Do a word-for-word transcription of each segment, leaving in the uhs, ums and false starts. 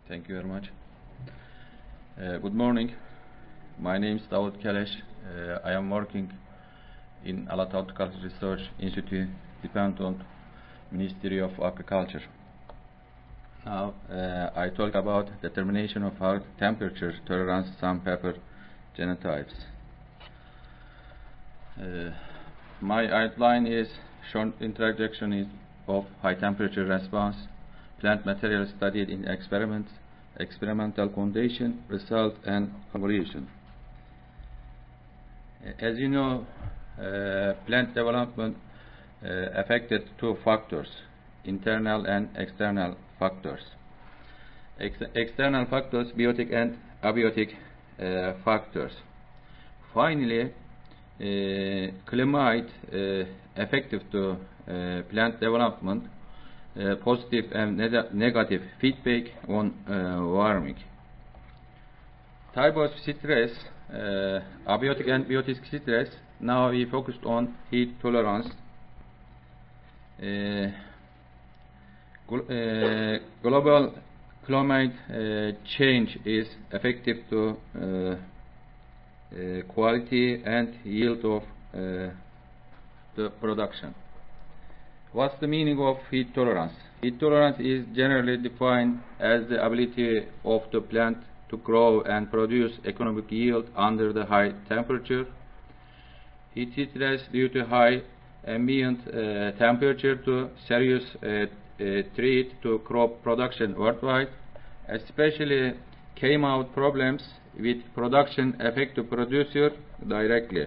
Thank you very much. Uh, good morning. My name is Davut Kelesh. Uh, I am working in Alata Horticulture Research Institute, dependent on Ministry of Agriculture. Now, uh, I talk about determination of high temperature tolerance some pepper genotypes. Uh, my outline is short introduction is of high temperature response, plant material studied in experiments, experimental condition, result, and conclusion. As you know, uh, plant development uh, affected two factors, internal and external factors. Ex external factors, biotic and abiotic uh, factors. Finally, uh, climate uh, affected to uh, plant development, uh, positive and negative feedback on uh, warming. Type of stress, uh, abiotic and biotic stress. Now we focused on heat tolerance. Uh, Uh, global climate uh, change is effective to uh, uh, quality and yield of uh, the production. What's the meaning of heat tolerance? Heat tolerance is generally defined as the ability of the plant to grow and produce economic yield under the high temperature. Heat stress due to high ambient uh, temperature to serious uh, Uh, threat to crop production worldwide, especially came out problems with production affect the producer directly.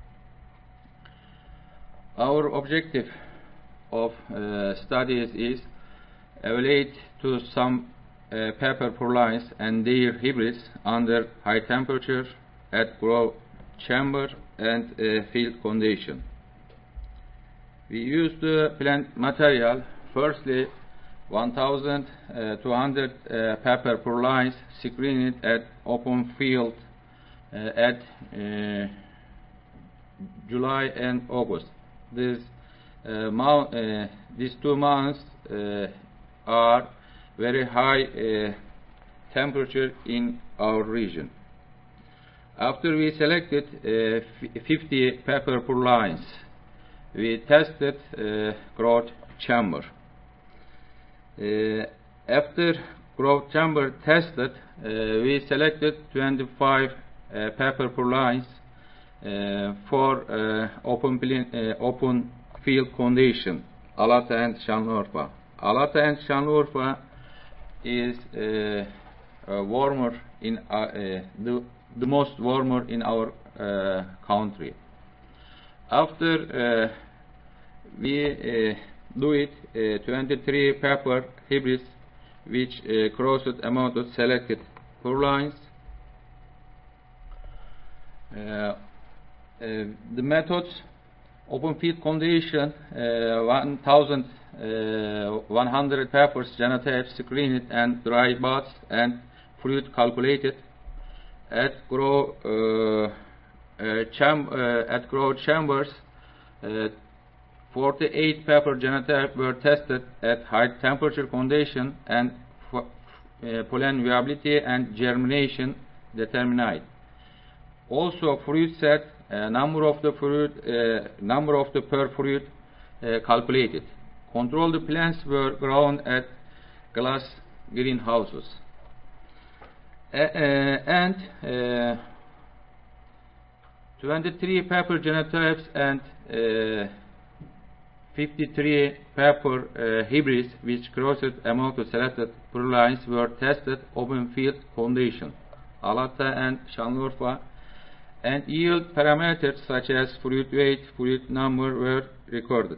Our objective of uh, studies is evaluate to some uh, pepper prolines and their hybrids under high temperature at grow chamber and uh, field condition. We use the plant material. Firstly, one thousand two hundred uh, pepper prolines screened at open field uh, at uh, July and August. This, uh, month, uh, these two months uh, are very high uh, temperature in our region. After we selected uh, fifty pepper prolines, we tested uh, growth chamber. Uh, after growth chamber tested, uh, we selected twenty-five uh, pepper prolines uh, for uh, open, uh, open field condition, Alata and Şanlıurfa. Alata and Şanlıurfa is uh, uh, warmer in uh, uh, the, the most warmer in our uh, country. After uh, we uh, do it uh, twenty-three pepper hybrids which uh, crossed amount of selected prolines. Uh, uh, the methods: open field condition, uh, one thousand one hundred peppers genotypes screened and dry buds and fruit calculated at grow uh, uh, cham uh, at grow chambers. Uh, forty-eight pepper genotypes were tested at high temperature condition and uh, pollen viability and germination determined. Also, fruit set, uh, number of the fruit, uh, number of the per fruit uh, calculated. Control the plants were grown at glass greenhouses. Uh, uh, and uh, twenty-three pepper genotypes and uh, fifty-three pepper uh, hybrids which crossed among the selected prolines were tested open field condition, Alata and Şanlıurfa, and yield parameters such as fruit weight, fruit number were recorded.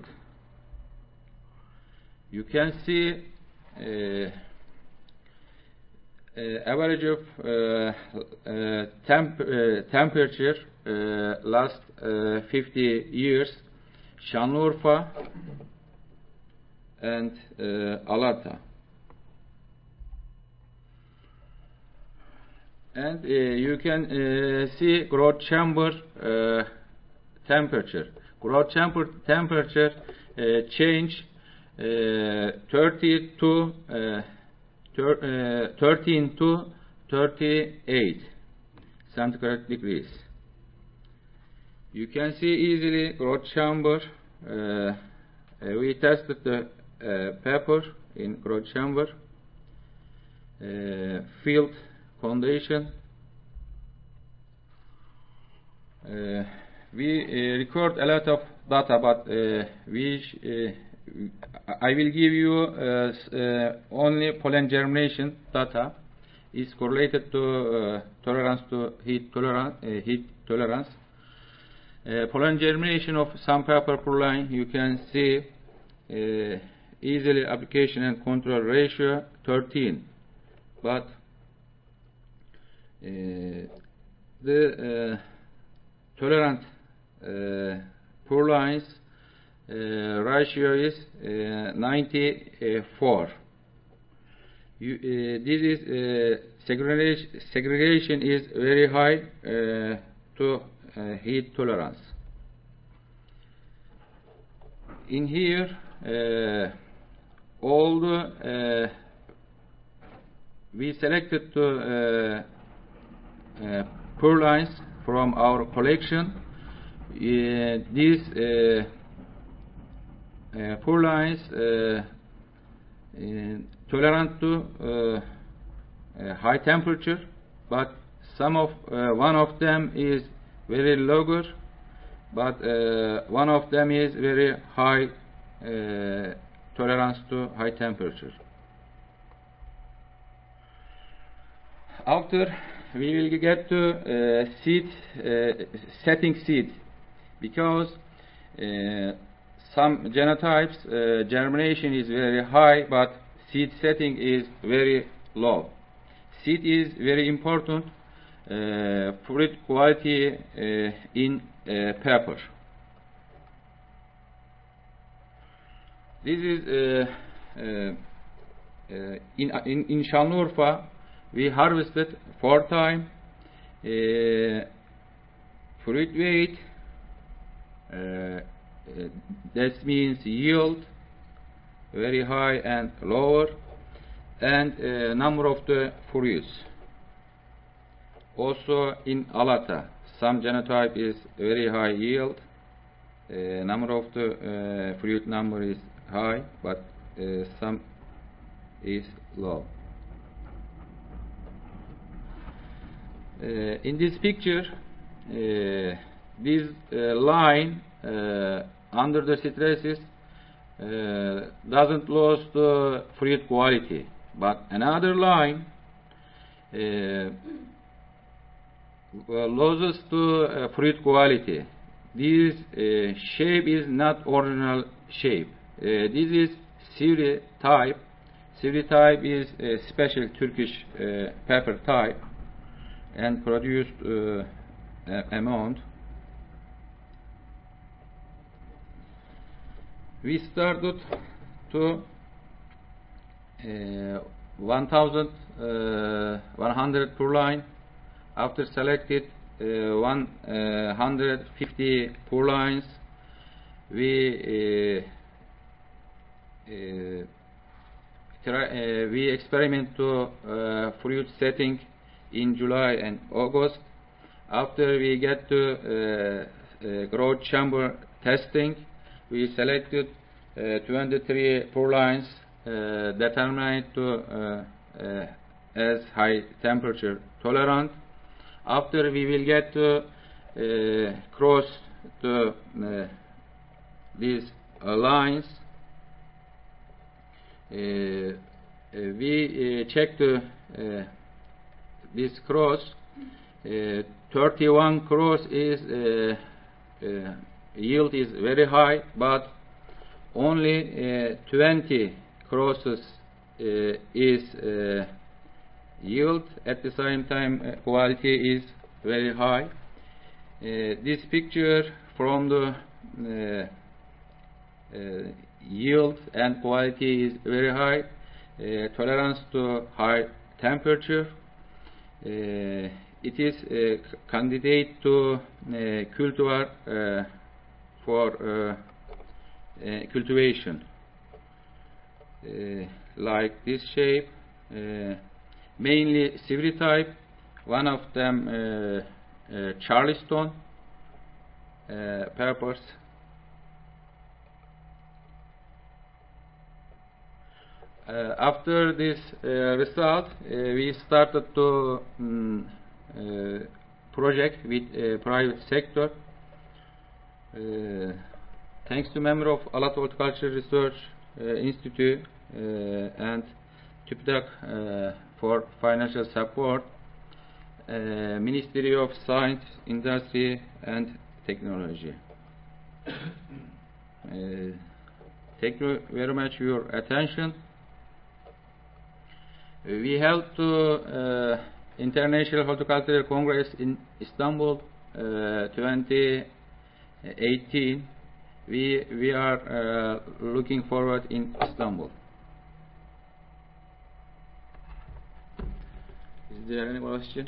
You can see uh, uh, average of uh, uh, temp uh, temperature uh, last uh, fifty years. Şanlıurfa and uh, Alata. And uh, you can uh, see growth chamber uh, temperature. Growth chamber temperature uh, change uh, thirty to uh, thirteen to thirty-eight centigrade degrees. You can see easily growth chamber. Uh, uh, we tested the uh, pepper in growth chamber, uh, field condition. Uh, we uh, record a lot of data, but uh, we uh, I will give you uh, uh, only pollen germination data is correlated to uh, tolerance to heat tolerance. Uh, heat tolerance. Uh, pollen germination of some pepper purline, you can see uh, easily application and control ratio thirteen, but uh, the uh, tolerant uh, purlines uh, ratio is uh, ninety-four. You, uh, this is uh, segregation, segregation is very high uh, to uh, heat tolerance. In here, uh, all the uh, we selected the uh, uh, purlines from our collection. Uh, these uh, uh, purlines uh, uh, tolerant to uh, uh, high temperature, but some of uh, one of them is very lower, but uh, one of them is very high uh, tolerance to high temperature. After we will get to uh, seed uh, setting seed, because uh, some genotypes uh, germination is very high, but seed setting is very low. Seed is very important uh, fruit quality uh, in uh, pepper. This is uh, uh, uh, in, in in Şanlıurfa. We harvested four times. Uh, fruit weight, uh, uh, that means yield, very high and lower, and uh, number of the fruits. Also in Alata, some genotype is very high yield, uh, number of the uh, fruit number is high, but uh, some is low. Uh, in this picture, uh, this uh, line uh, under the stresses uh, doesn't lose the fruit quality, but another line uh, loses the uh, fruit quality. This uh, shape is not original shape. Uh, this is Sivri type. Sivri type is a special Turkish uh, pepper type and produced uh, amount. We started to uh, one thousand one hundred per line. After selected uh, one hundred fifty per lines, we uh, uh, try, uh, we experiment to uh, fruit setting in July and August. After we get to uh, uh, growth chamber testing, we selected uh, twenty-three per lines uh, determined to uh, uh, as high temperature tolerant. After we will get to uh, cross the uh, these uh, lines, uh, uh, we uh, check the uh, this cross. uh, thirty-one cross is uh, uh, yield is very high, but only uh, twenty crosses uh, is uh, yield. At the same time, uh, quality is very high. Uh, this picture from the uh, uh, yield and quality is very high. Uh, tolerance to high temperature. Uh, it is a candidate to uh, cultivar uh, for uh, uh, cultivation. Uh, like this shape, uh, mainly Sivri type, one of them uh, uh, Charleston uh, peppers. Uh, after this uh, result, uh, we started to um, uh, project with uh, private sector. Uh, thanks to member of Alat Horticulture Research uh, Institute uh, and TÜBİTAK uh, for financial support, uh, Ministry of Science, Industry and Technology. uh, thank you very much for your attention. We held to uh, International Horticultural Congress in Istanbul uh, twenty eighteen. We, we are uh, looking forward in Istanbul. Is there any question?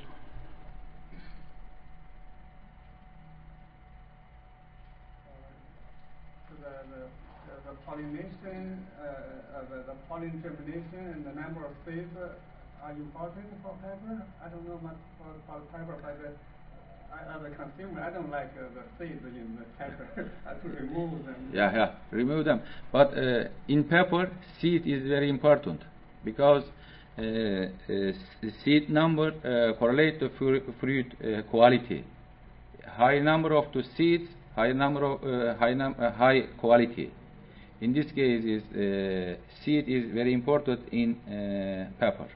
The, the, the pollination, uh, uh, the, the pollen germination and the number of seeds uh, are important for pepper. I don't know much for, for pepper, but uh, I, as a consumer, I don't like uh, the seeds in the pepper. I have to remove them. Yeah, yeah, remove them. But uh, in pepper, seed is very important because uh, uh, seed number uh, correlate to fru fruit uh, quality. High number of the seeds, high number of uh, high num uh, high quality. In this case, is uh, seed is very important in uh, pepper.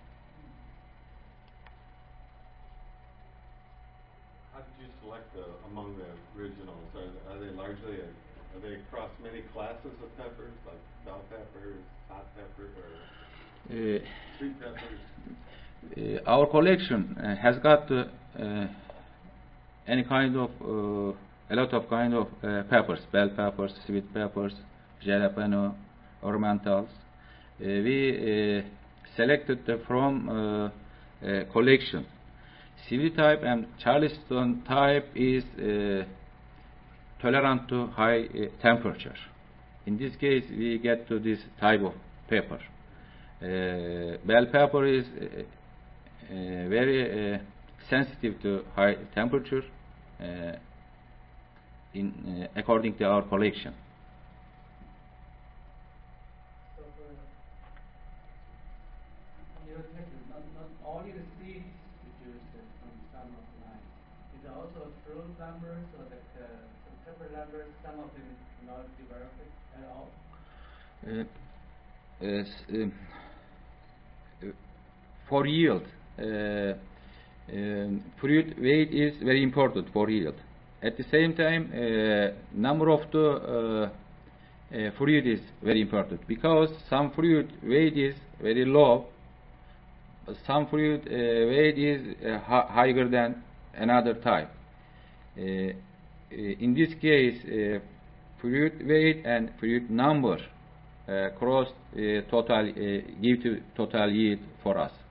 How did you select the, among the originals? Are, are they largely a, are they across many classes of peppers, like bell peppers, hot peppers, or uh, sweet peppers? Uh, our collection uh, has got uh, uh, any kind of uh, a lot of kind of uh, peppers, bell peppers, sweet peppers, jalapeno, ornamentals. Uh, we uh, selected uh, from uh, uh, collection. Sivri type and Charleston type is uh, tolerant to high uh, temperature. In this case, we get to this type of pepper. Uh, bell pepper is uh, uh, very uh, sensitive to high temperature uh, in uh, according to our collection. So for your technique, not, not only the seeds produced from some of the lines, is there also fruit numbers or the, uh, the pepper numbers, some of them not developed at all? Uh, uh, um, uh, for yield, uh, um, fruit weight is very important for yield. At the same time, uh, number of the uh, uh, fruit is very important because some fruit weight is very low, but some fruit uh, weight is uh, higher than another type. Uh, uh, in this case, uh, fruit weight and fruit number uh, cross uh, total uh, give to total yield for us.